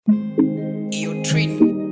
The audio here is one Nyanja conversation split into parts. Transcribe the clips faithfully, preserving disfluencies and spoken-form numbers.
You treat.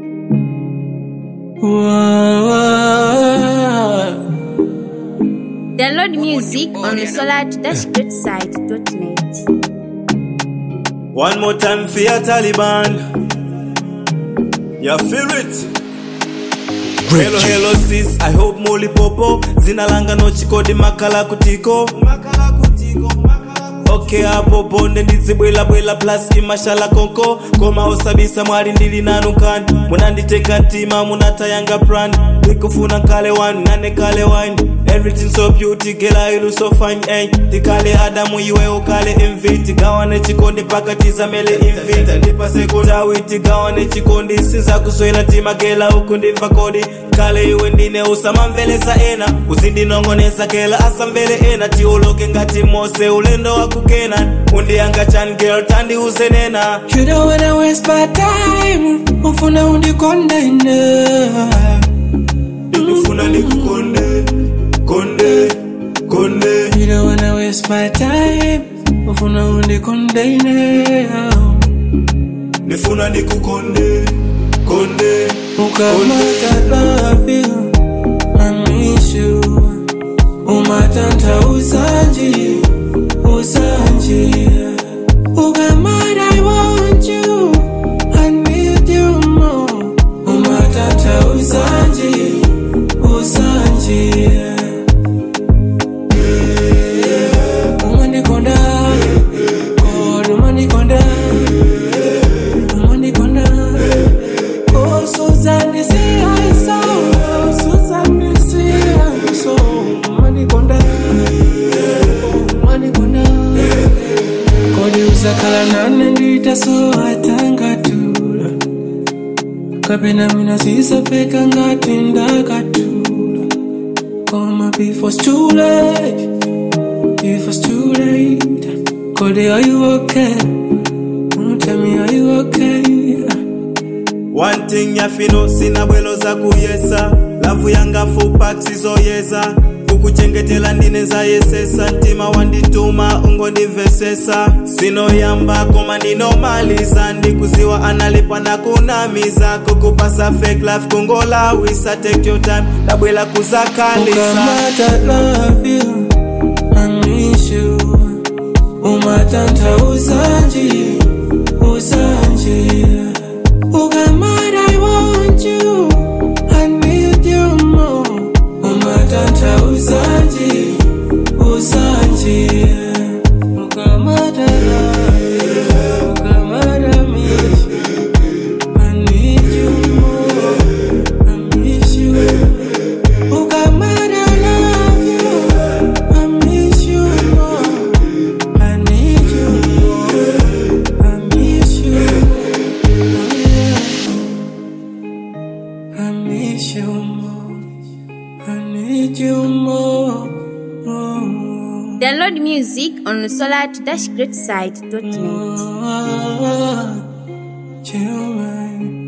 Download music on the solar dash great site dot net. One more time for your Taliban. You feel it? Hello, hello sis, I hope muli popo. Zina langa no chikodi makala kutiko. Makala kutiko, makala kutiko. Okay, hapo bonde ndizi bwela bwela plus imashala konko. Koma osabisa mwari ndili nanukani. Munanditeka ntima munata yanga brand. Nikufuna kale one, nane kale wine. Everything so beauty, girl you look so fine, eh. Tikale Adamu iwe ukale invite. Gawane chikondi pakatiza mele invite. Nipa sekunda witi gawane chikondi. Sinza kuswela tima gela ukundi fakodi. Kale iwe ndine usama mveleza ena. Uzindi nongoneza gela asa mvele ena. Tioloke ngati mose ulendo wakukena. Undi anga chan girl tandi uzenena. You don't wanna waste my time. Ufuna undi konde ine. Ufuna ni kukonde. Konde, konde. You don't wanna waste my time. Ufuna undi konde ine. Nifuna ni kukonde. Konde, Ukamata love you, I miss you. Umatanta usanji, usanji. Ukamata I want you, I need you more. Umatanta usanji, usanji. Umani konda, oh umani konda, umani konda. Oh, Suzanne, say I saw. Suzanne, say I saw. Money konda, money konda. Kodi usakala nane ndita so atanga tula. Kapena mina sisa peka ngati ndakatula. Come up if it's too late, if it's too late. Kodi, are you okay? Tell me, are you okay? one thing ya fino sina bwelo za kuyesa. Lavu yanga full packs izo yeza. Kukuchengetela ndine za yesesa. Ntima wandituma ungo ndivesesa. Sino yamba koma nino maliza. Ndikuziwa analipa na kunamiza. Kukupasa fake life kungola wisa. Take your time labwela kuzakalisa. Ukamata love you, I miss you. Umatanta usanji, usanji. Ukamata I want you, I need you more. Umatanta usanji, usanji. Ukamata love you, ukamata miss you. I need you more, I miss you. Ukamata love you, I miss you more. I need you more, I miss you. I miss you more. I need you more. Download music on the solar dash great site dot net. Oh,